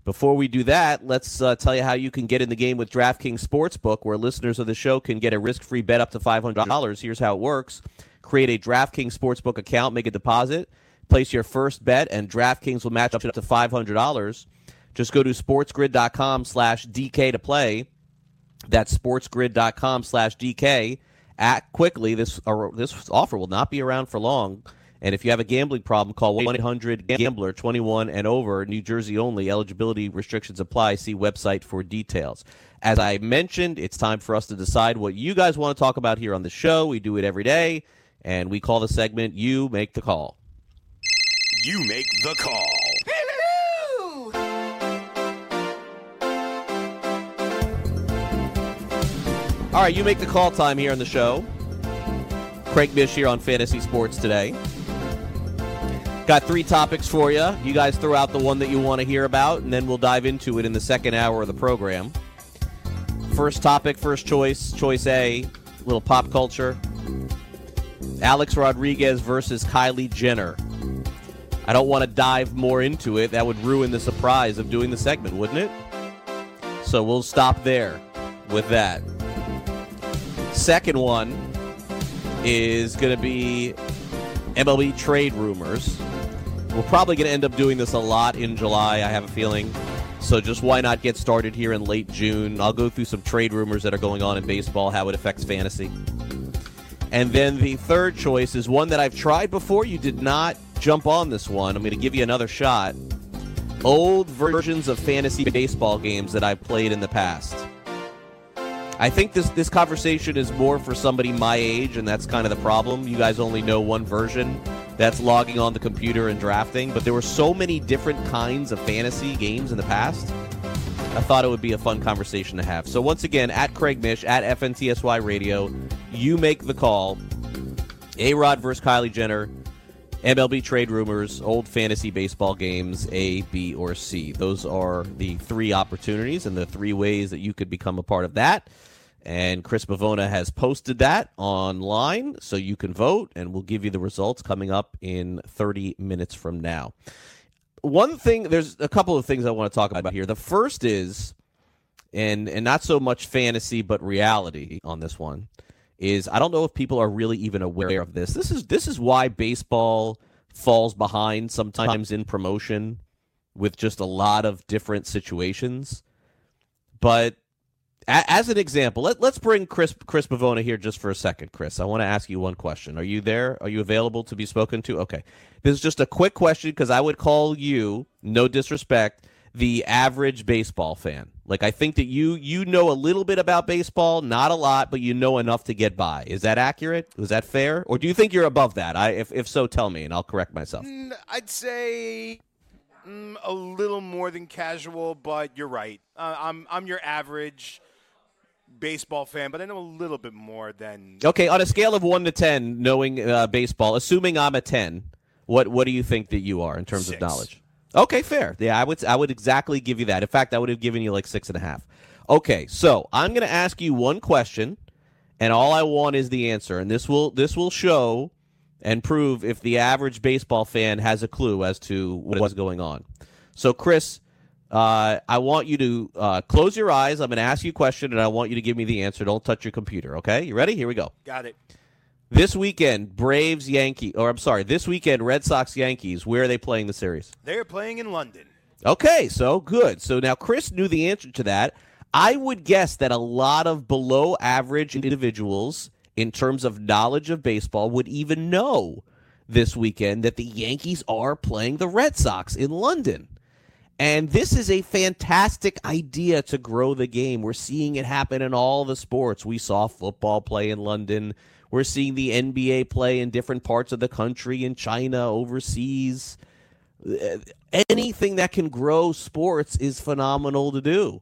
Before we do that, let's uh, tell you how you can get in the game with DraftKings Sportsbook, where listeners of the show can get a risk-free bet up to five hundred dollars. Here's how it works. Create a DraftKings Sportsbook account, make a deposit, place your first bet, and DraftKings will match up to five hundred dollars. Just go to sportsgrid.com slash DK to play. That's sportsgrid.com slash DK. Act quickly. This, uh, this offer will not be around for long. And if you have a gambling problem, call one eight hundred gambler, twenty-one and over, New Jersey only. Eligibility restrictions apply. See website for details. As I mentioned, it's time for us to decide what you guys want to talk about here on the show. We do it every day, and we call the segment You Make the Call. You make the call. All right, You Make the Call time here on the show. Craig Mish here on Fantasy Sports Today. Got three topics for you. You guys throw out the one that you want to hear about, and then we'll dive into it in the second hour of the program. First topic, first choice, choice A, little pop culture. Alex Rodriguez versus Kylie Jenner. I don't want to dive more into it. That would ruin the surprise of doing the segment, wouldn't it? So we'll stop there with that. Second one is going to be M L B trade rumors. We're probably going to end up doing this a lot in July, I have a feeling. So just why not get started here in late June? I'll go through some trade rumors that are going on in baseball, how it affects fantasy. And then the third choice is one that I've tried before. You did not jump on this one. I'm going to give you another shot. Old versions of fantasy baseball games that I've played in the past. I think this, this conversation is more for somebody my age, and that's kind of the problem. You guys only know one version. That's logging on the computer and drafting. But there were so many different kinds of fantasy games in the past. I thought it would be a fun conversation to have. So once again, at Craig Mish, at F N T S Y Radio, you make the call. A-Rod versus Kylie Jenner, M L B trade rumors, old fantasy baseball games, A, B, or C. Those are the three opportunities and the three ways that you could become a part of that. And Chris Bavona has posted that online, so you can vote, and we'll give you the results coming up in thirty minutes from now. One thing, there's a couple of things I want to talk about here. The first is, and and not so much fantasy, but reality on this one, is I don't know if people are really even aware of this. This is this is why baseball falls behind sometimes in promotion with just a lot of different situations. But as an example, let, let's bring Chris Chris Bavona here just for a second. Chris, I want to ask you one question. Are you there? Are you available to be spoken to? Okay. This is just a quick question because I would call you, no disrespect, the average baseball fan. Like, I think that you you know a little bit about baseball, not a lot, but you know enough to get by. Is that accurate? Is that fair? Or do you think you're above that? I if, if so, tell me, and I'll correct myself. Mm, I'd say mm, a little more than casual, but you're right. Uh, I'm I'm your average baseball fan, but I know a little bit more than... Okay, on a scale of one to ten, knowing uh, baseball, assuming I'm a ten, what what do you think that you are in terms Six. of knowledge? Okay, fair. Yeah, I would I would exactly give you that. In fact, I would have given you like six and a half. Okay, so I'm going to ask you one question, and all I want is the answer. And this will this will show and prove if the average baseball fan has a clue as to what's going on. So, Chris, uh, I want you to uh, close your eyes. I'm going to ask you a question, and I want you to give me the answer. Don't touch your computer, okay? You ready? Here we go. Got it. This weekend, Braves, Yankees, or I'm sorry, this weekend, Red Sox, Yankees, where are they playing the series? They're playing in London. Okay, so good. So now Chris knew the answer to that. I would guess that a lot of below average individuals in terms of knowledge of baseball would even know this weekend that the Yankees are playing the Red Sox in London. And this is a fantastic idea to grow the game. We're seeing it happen in all the sports. We saw football play in London. We're seeing the N B A play in different parts of the country, in China, overseas. Anything that can grow sports is phenomenal to do.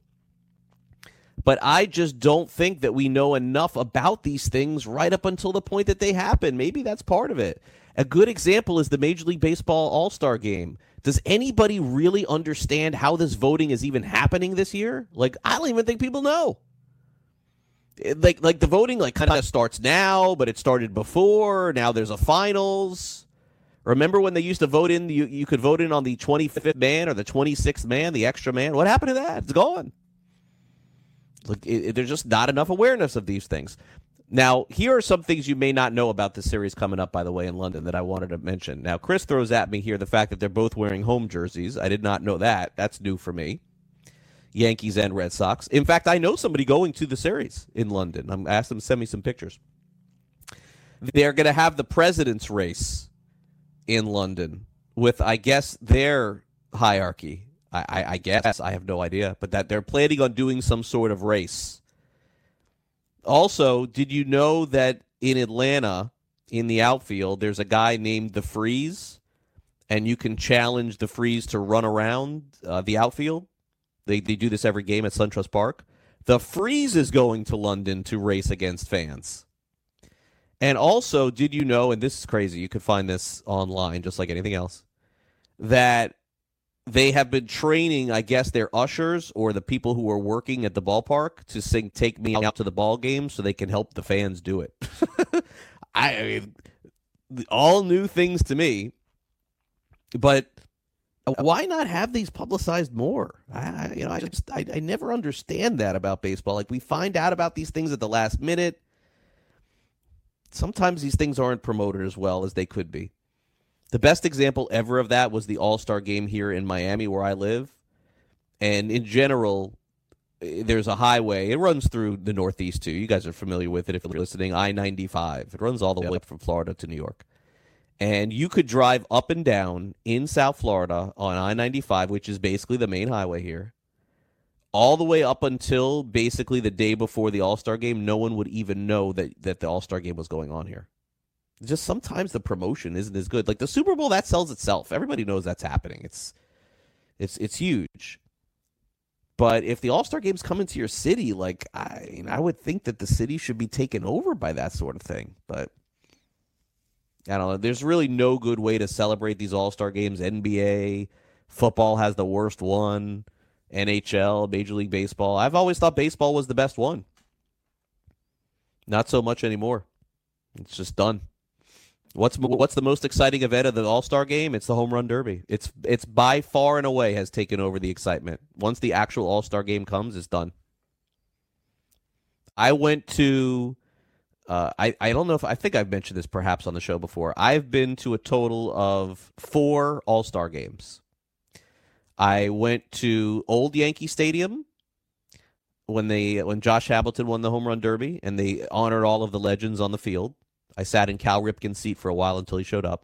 But I just don't think that we know enough about these things right up until the point that they happen. Maybe that's part of it. A good example is the Major League Baseball All-Star Game. Does anybody really understand how this voting is even happening this year? Like, I don't even think people know. Like, like the voting like kind of starts now, but it started before. Now there's a finals, Remember when they used to vote in, you, you could vote in on the twenty-fifth man or the twenty-sixth man, the extra man? What happened to that? It's gone. Look, it, it, there's just not enough awareness of these things. Now, here are some things you may not know about this series coming up, by the way, in London that I wanted to mention. Now, Chris throws at me here the fact that they're both wearing home jerseys. I did not know that. That's new for me. Yankees and Red Sox. In fact, I know somebody going to the series in London. I'm asked them to send me some pictures. They're going to have the president's race in London with, I guess, their hierarchy. I, I, I guess. I have no idea. But that they're planning on doing some sort of race. Also, did you know that in Atlanta, in the outfield, there's a guy named The Freeze, and you can challenge The Freeze to run around uh, the outfield? They they do this every game at SunTrust Park. The Freeze is going to London to race against fans. And also, did you know, and this is crazy, you could find this online just like anything else, that they have been training, I guess, their ushers or the people who are working at the ballpark to sing "Take Me Out to the Ball Game" so they can help the fans do it. I mean, all new things to me, but why not have these publicized more? I, you know, I just I, I never understand that about baseball. Like, we find out about these things at the last minute. Sometimes these things aren't promoted as well as they could be. The best example ever of that was the All-Star game here in Miami where I live. And in general, there's a highway. It runs through the Northeast, too. You guys are familiar with it if you're listening. I ninety-five. It runs all the way from Florida to New York. And you could drive up and down in South Florida on I ninety-five, which is basically the main highway here, all the way up until basically the day before the All-Star game. No one would even know that, that the All-Star game was going on here. Just sometimes the promotion isn't as good. Like the Super Bowl, that sells itself. Everybody knows that's happening. It's it's it's huge. But if the All-Star game's coming to your city, like I, you know, I would think that the city should be taken over by that sort of thing. But I don't know. There's really no good way to celebrate these All-Star games. N B A, football has the worst one. N H L, Major League Baseball. I've always thought baseball was the best one. Not so much anymore. It's just done. What's what's the most exciting event of the All-Star game? It's the Home Run Derby. It's it's by far and away has taken over the excitement. Once the actual All-Star game comes, it's done. I went to, uh, I, I don't know if, I think I've mentioned this perhaps on the show before. I've been to a total of four All-Star games. I went to Old Yankee Stadium when they when Josh Hamilton won the Home Run Derby, and they honored all of the legends on the field. I sat in Cal Ripken's seat for a while until he showed up.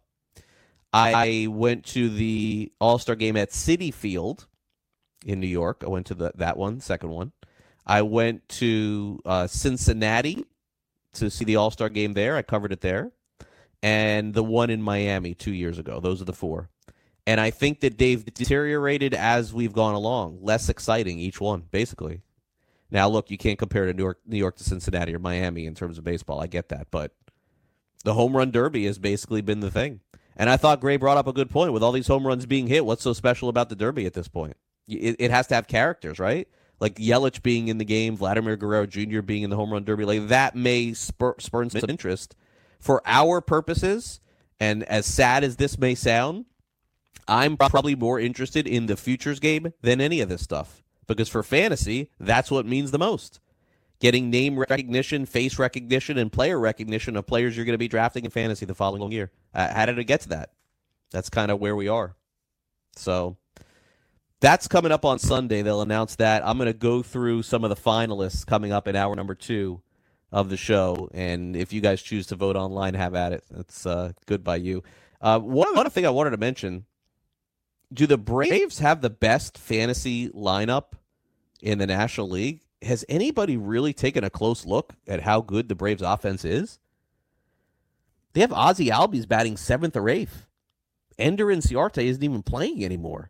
I went to the All-Star game at Citi Field in New York. I went to the, that one, second one. I went to uh, Cincinnati to see the All-Star game there. I covered it there. And the one in Miami two years ago. Those are the four. And I think that they've deteriorated as we've gone along. Less exciting, each one, basically. Now, look, you can't compare to New York, New York to Cincinnati or Miami in terms of baseball. I get that. But the Home Run Derby has basically been the thing. And I thought Gray brought up a good point. With all these home runs being hit, what's so special about the Derby at this point? It, it has to have characters, right? Like Yelich being in the game, Vladimir Guerrero Junior being in the Home Run Derby. Like that may spur, spurn some interest. For our purposes, and as sad as this may sound, I'm probably more interested in the futures game than any of this stuff. Because for fantasy, that's what means the most. Getting name recognition, face recognition, and player recognition of players you're going to be drafting in fantasy the following year. Uh, how did it get to that? That's kind of where we are. So that's coming up on Sunday. They'll announce that. I'm going to go through some of the finalists coming up in hour number two of the show. And if you guys choose to vote online, have at it. That's uh, good by you. Uh, one other thing I wanted to mention. Do the Braves have the best fantasy lineup in the National League? Has anybody really taken a close look at how good the Braves offense is? They have Ozzie Albies batting seventh or eighth. Ender Inciarte isn't even playing anymore.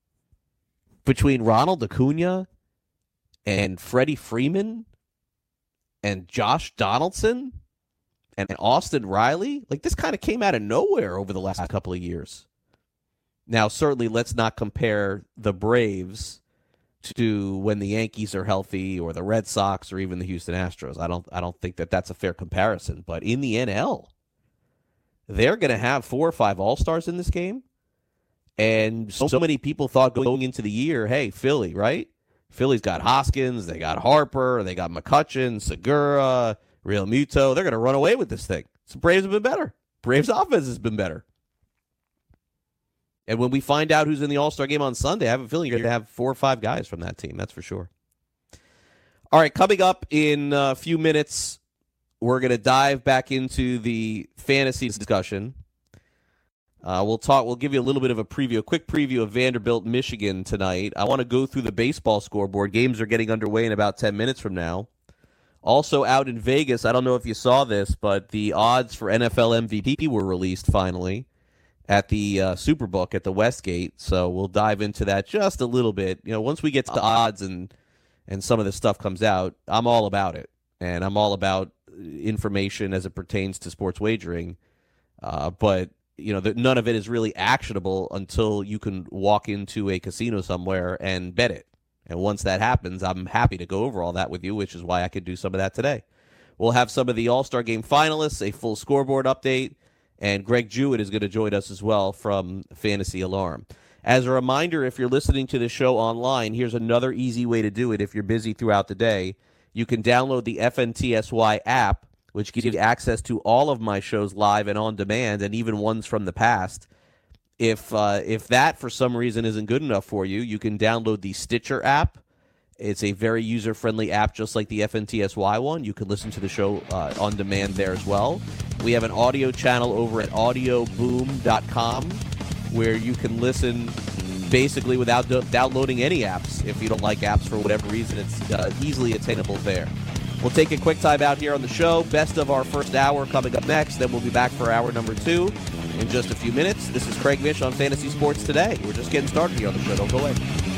Between Ronald Acuna and Freddie Freeman and Josh Donaldson and Austin Riley, like this kind of came out of nowhere over the last couple of years. Now, certainly, let's not compare the Braves to when the Yankees are healthy or the Red Sox or even the Houston Astros. I don't I don't think that that's a fair comparison. But in the N L, they're going to have four or five All-Stars in this game. And so, so many people thought going into the year, hey, Philly, right? Philly's got Hoskins, they got Harper, they got McCutchen, Segura, Real Muto. They're going to run away with this thing. So Braves have been better. Braves offense has been better. And when we find out who's in the All-Star game on Sunday, I have a feeling you're going to have four or five guys from that team. That's for sure. All right, coming up in a few minutes, we're going to dive back into the fantasy discussion. Uh, we'll talk. We'll give you a little bit of a preview, a quick preview of Vanderbilt, Michigan tonight. I want to go through the baseball scoreboard. Games are getting underway in about ten minutes from now. Also out in Vegas, I don't know if you saw this, but the odds for N F L M V P were released finally at the uh, Superbook at the Westgate. So we'll dive into that just a little bit. You know, once we get to the odds and and some of this stuff comes out, I'm all about it, and I'm all about information as it pertains to sports wagering. Uh, but you know, that none of it is really actionable until you can walk into a casino somewhere and bet it. And once that happens, I'm happy to go over all that with you, which is why I could do some of that today. We'll have some of the All-Star Game finalists, a full scoreboard update, and Greg Jewett is going to join us as well from Fantasy Alarm. As a reminder, if you're listening to the show online, here's another easy way to do it if you're busy throughout the day. You can download the F N T S Y app, which gives you access to all of my shows live and on demand, and even ones from the past. If uh, if that, for some reason, isn't good enough for you, you can download the Stitcher app. It's a very user-friendly app, just like the F N T S Y one. You can listen to the show uh, on demand there as well. We have an audio channel over at audio boom dot com where you can listen basically without do- downloading any apps. If you don't like apps for whatever reason, it's uh, easily attainable there. We'll take a quick time out here on the show. Best of our first hour coming up next. Then we'll be back for hour number two in just a few minutes. This is Craig Mish on Fantasy Sports Today. We're just getting started here on the show. Don't go away.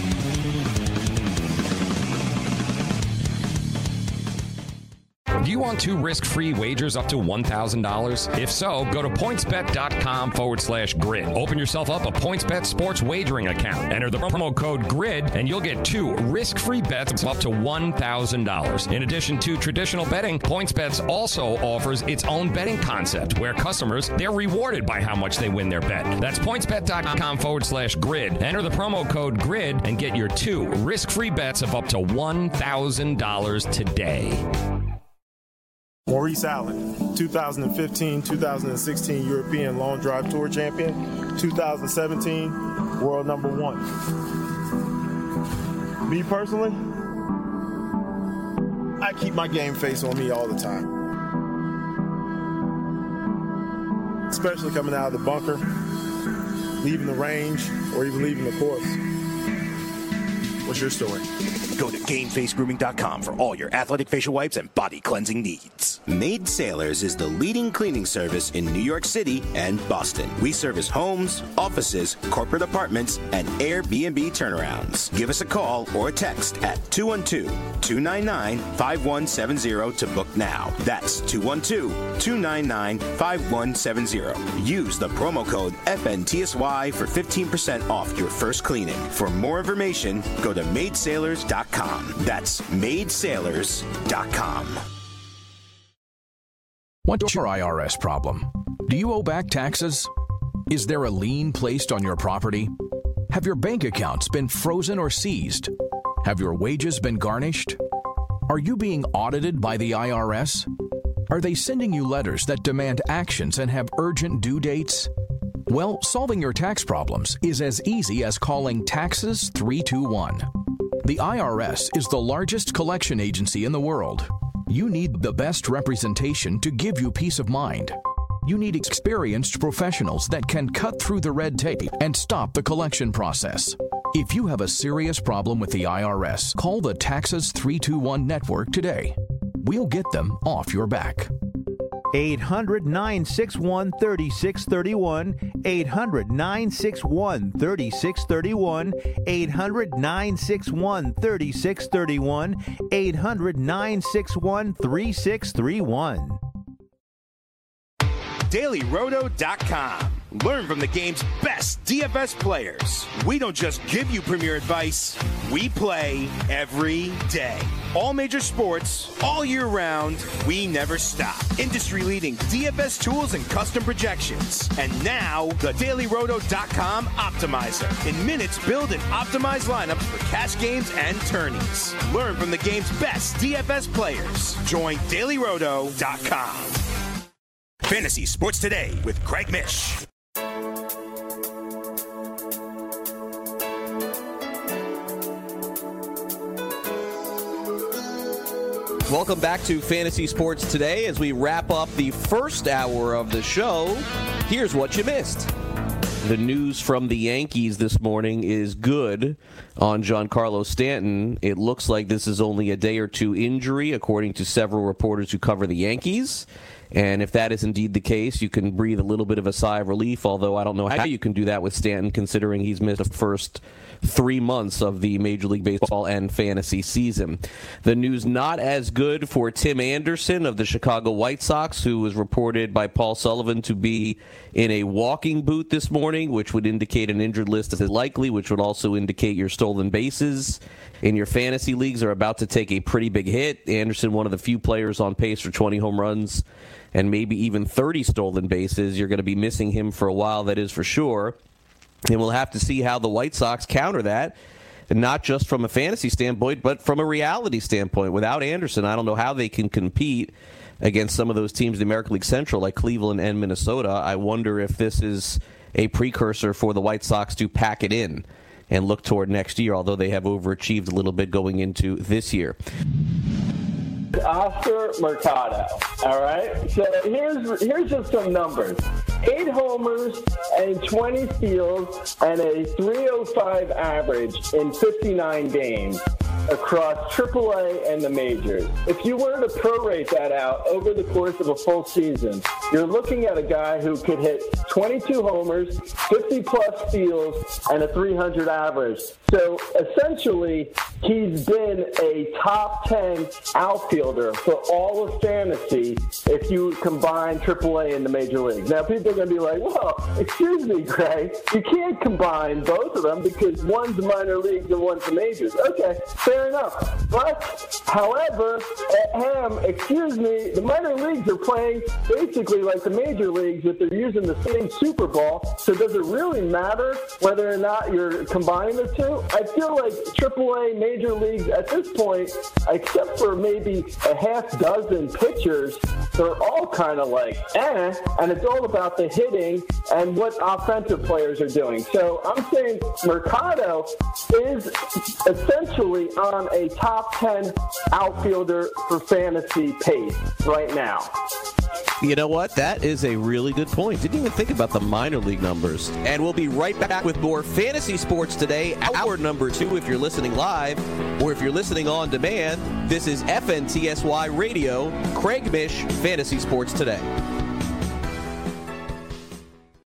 Do you want two risk-free wagers up to one thousand dollars? If so, go to pointsbet.com forward slash grid. Open yourself up a PointsBet sports wagering account. Enter the promo code GRID, and you'll get two risk-free bets up to one thousand dollars. In addition to traditional betting, PointsBet also offers its own betting concept, where customers, they're rewarded by how much they win their bet. That's pointsbet.com forward slash grid. Enter the promo code GRID and get your two risk-free bets of up to one thousand dollars today. Maurice Allen, two thousand fifteen two thousand sixteen European Long Drive Tour champion, two thousand seventeen world number one. Me personally, I keep my game face on me all the time. Especially coming out of the bunker, leaving the range, or even leaving the course. What's your story? Go to game face grooming dot com for all your athletic facial wipes and body cleansing needs. Maid Sailors is the leading cleaning service in New York City and Boston. We service homes, offices, corporate apartments, and Airbnb turnarounds. Give us a call or a text at two one two, two nine nine, five one seven zero to book now. That's two one two, two nine nine, five one seven zero. Use the promo code F N T S Y for fifteen percent off your first cleaning. For more information, go to maid sailors dot com. That's maid sailors dot com. What's your I R S problem? Do you owe back taxes? Is there a lien placed on your property? Have your bank accounts been frozen or seized? Have your wages been garnished? Are you being audited by the I R S? Are they sending you letters that demand actions and have urgent due dates? Well, solving your tax problems is as easy as calling Taxes three two one. The I R S is the largest collection agency in the world. You need the best representation to give you peace of mind. You need experienced professionals that can cut through the red tape and stop the collection process. If you have a serious problem with the I R S, call the Taxes three two one network today. We'll get them off your back. eight hundred, nine six one, three six three one, eight hundred, nine six one, three six three one, eight hundred, nine six one, three six three one, eight hundred, nine six one, three six three one. daily roto dot com. Learn from the game's best D F S players. We don't just give you premier advice, we play every day. all major sports, all year round, we never stop. Industry-leading D F S tools and custom projections. And now, the Daily Roto dot com Optimizer. In minutes, build and optimize lineups for cash games and tourneys. Learn from the game's best D F S players. Join Daily Roto dot com. Fantasy Sports Today with Craig Mish. Welcome back to Fantasy Sports Today. As we wrap up the first hour of the show, here's what you missed. The news from the Yankees this morning is good on Giancarlo Stanton. It looks like this is only a day or two injury, according to several reporters who cover the Yankees. And if that is indeed the case, you can breathe a little bit of a sigh of relief, although I don't know how you can do that with Stanton, considering he's missed the first three months of the Major League Baseball and fantasy season. The news not as good for Tim Anderson of the Chicago White Sox, who was reported by Paul Sullivan to be in a walking boot this morning, which would indicate an injured list is likely, which would also indicate your stolen bases in your fantasy leagues are about to take a pretty big hit. Anderson, one of the few players on pace for twenty home runs and maybe even thirty stolen bases. You're going to be missing him for a while, that is for sure. And we'll have to see how the White Sox counter that, and not just from a fantasy standpoint, but from a reality standpoint. Without Anderson, I don't know how they can compete against some of those teams in the American League Central, like Cleveland and Minnesota. I wonder if this is a precursor for the White Sox to pack it in and look toward next year, although they have overachieved a little bit going into this year. Oscar Mercado, all right? So here's here's just some numbers. Eight homers and twenty steals and a three oh five average in fifty-nine games across triple A and the majors. If you were to prorate that out over the course of a full season, you're looking at a guy who could hit twenty-two homers, fifty plus steals, and a three hundred average. So essentially, he's been a top ten outfielder for all of fantasy if you combine triple A and the major leagues. Now, people are going to be like, well, excuse me, Gray, you can't combine both of them because one's minor leagues and one's the majors. Okay, fair enough. But, however, ahem, excuse me, the minor leagues are playing basically like the major leagues if they're using the same Super Bowl. So does it really matter whether or not you're combining the two? I feel like triple A major leagues at this point, except for maybe a half dozen pitchers, they're all kind of like, eh, and it's all about the hitting and what offensive players are doing. So I'm saying Mercado is essentially on a top ten outfielder for fantasy pace right now. You know what? That is a really good point. Didn't even think about the minor league numbers. And we'll be right back with more Fantasy Sports Today, hour number two if you're listening live, or if you're listening on demand. This is F N T S Y Radio, Craig Mish, Fantasy Sports Today.